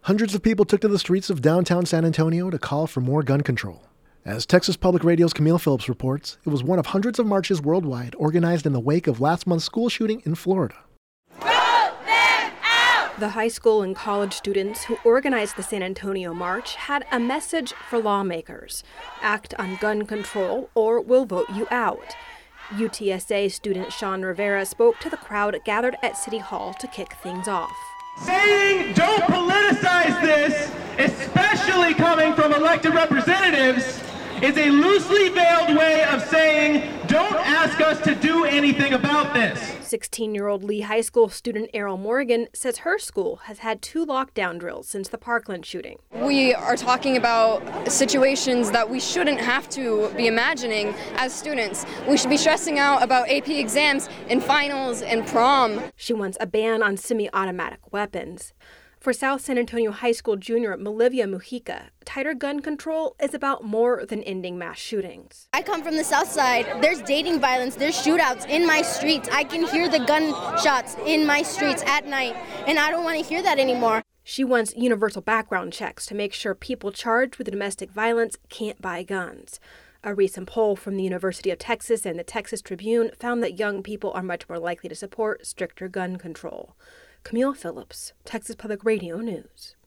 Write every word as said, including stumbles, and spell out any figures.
Hundreds of people took to the streets of downtown San Antonio to call for more gun control. As Texas Public Radio's Camille Phillips reports, it was one of hundreds of marches worldwide organized in the wake of last month's school shooting in Florida. The high school and college students who organized the San Antonio March had a message for lawmakers: act on gun control or we'll vote you out. U T S A student Sean Rivera spoke to the crowd gathered at City Hall to kick things off. Saying don't politicize this, especially coming from elected representatives, is a loosely veiled way of saying don't ask us to do anything about this. sixteen-year-old Lee High School student Errol Morgan says her school has had two lockdown drills since the Parkland shooting. We are talking about situations that we shouldn't have to be imagining as students. We should be stressing out about A P exams and finals and prom. She wants a ban on semi-automatic weapons. For South San Antonio High School junior Malivia Mujica, tighter gun control is about more than ending mass shootings. I come from the south side. There's dating violence. There's shootouts in my streets. I can hear the gunshots in my streets at night, and I don't want to hear that anymore. She wants universal background checks to make sure people charged with domestic violence can't buy guns. A recent poll from the University of Texas and the Texas Tribune found that young people are much more likely to support stricter gun control. Camille Phillips, Texas Public Radio News.